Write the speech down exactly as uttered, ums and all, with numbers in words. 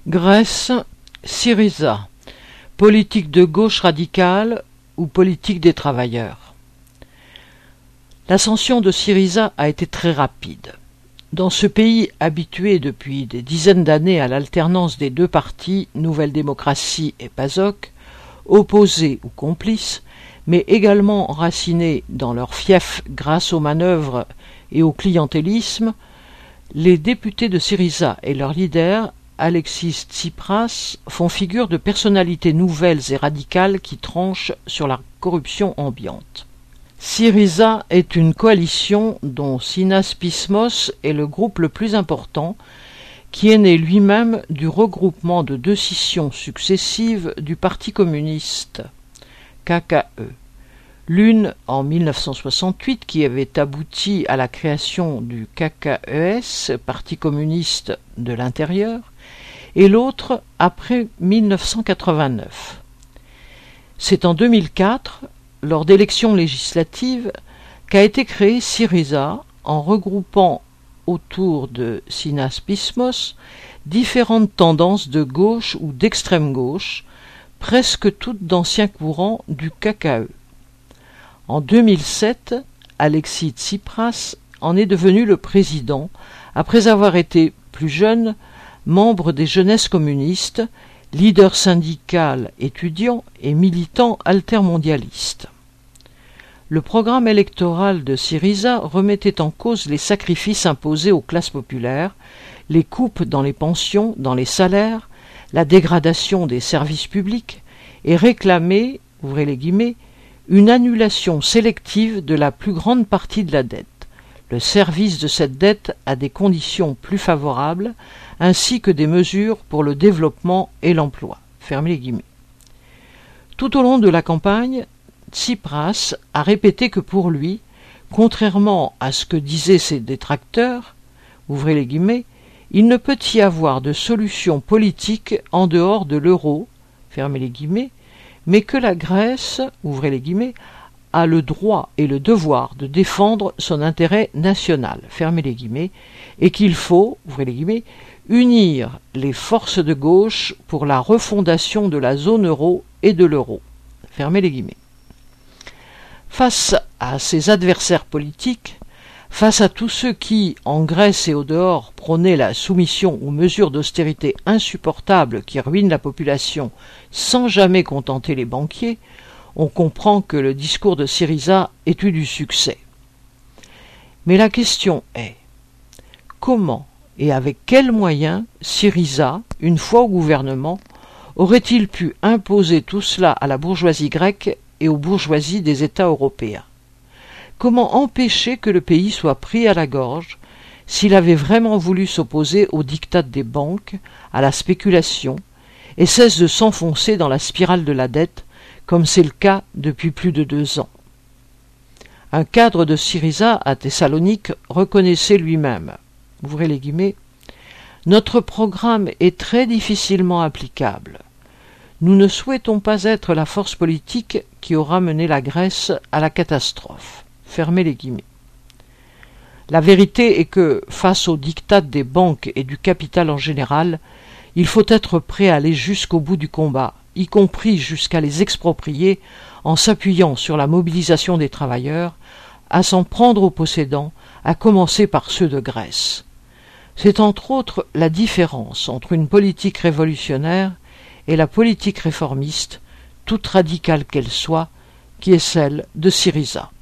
Grèce, Syriza, politique de gauche radicale ou politique des travailleurs. L'ascension de Syriza a été très rapide. Dans ce pays habitué depuis des dizaines d'années à l'alternance des deux partis, Nouvelle Démocratie et PASOK, opposés ou complices, mais également enracinés dans leur fief grâce aux manœuvres et au clientélisme, les députés de Syriza et leur leader, Alexis Tsipras, font figure de personnalités nouvelles et radicales qui tranchent sur la corruption ambiante. Syriza est une coalition dont Synaspismos est le groupe le plus important, qui est né lui-même du regroupement de deux scissions successives du Parti communiste, K K E. L'une en mille neuf cent soixante-huit qui avait abouti à la création du K K E S, Parti communiste de l'intérieur, et l'autre après mille neuf cent quatre-vingt-neuf. C'est en deux mille quatre, lors d'élections législatives, qu'a été créé Syriza en regroupant autour de Synaspismos différentes tendances de gauche ou d'extrême gauche, presque toutes d'anciens courants du K K E. En deux mille sept, Alexis Tsipras en est devenu le président, après avoir été, plus jeune, membre des Jeunesses communistes, leader syndical étudiant et militant altermondialiste. Le programme électoral de Syriza remettait en cause les sacrifices imposés aux classes populaires, les coupes dans les pensions, dans les salaires, la dégradation des services publics, et réclamait, ouvrez les guillemets, une annulation sélective de la plus grande partie de la dette, le service de cette dette à des conditions plus favorables, ainsi que des mesures pour le développement et l'emploi. Fermez les guillemets. Tout au long de la campagne, Tsipras a répété que pour lui, contrairement à ce que disaient ses détracteurs, ouvrez les guillemets, il ne peut y avoir de solution politique en dehors de l'euro, fermez les guillemets, mais que la Grèce, ouvrez les guillemets, a le droit et le devoir de défendre son intérêt national, fermez les guillemets, et qu'il faut, ouvrez les guillemets, unir les forces de gauche pour la refondation de la zone euro et de l'euro, fermez les guillemets. Face à ses adversaires politiques, face à tous ceux qui, en Grèce et au dehors, prônaient la soumission aux mesures d'austérité insupportables qui ruinent la population sans jamais contenter les banquiers, on comprend que le discours de Syriza ait eu du succès. Mais la question est, comment et avec quels moyens Syriza, une fois au gouvernement, aurait-il pu imposer tout cela à la bourgeoisie grecque et aux bourgeoisies des États européens? Comment empêcher que le pays soit pris à la gorge s'il avait vraiment voulu s'opposer aux diktats des banques, à la spéculation, et cesse de s'enfoncer dans la spirale de la dette, comme c'est le cas depuis plus de deux ans. Un cadre de Syriza à Thessalonique reconnaissait lui-même, ouvrez les guillemets, « Notre programme est très difficilement applicable. Nous ne souhaitons pas être la force politique qui aura mené la Grèce à la catastrophe. » Fermez les guillemets. La vérité est que, face aux diktats des banques et du capital en général, il faut être prêt à aller jusqu'au bout du combat, y compris jusqu'à les exproprier en s'appuyant sur la mobilisation des travailleurs, à s'en prendre aux possédants, à commencer par ceux de Grèce. C'est entre autres la différence entre une politique révolutionnaire et la politique réformiste, toute radicale qu'elle soit, qui est celle de Syriza.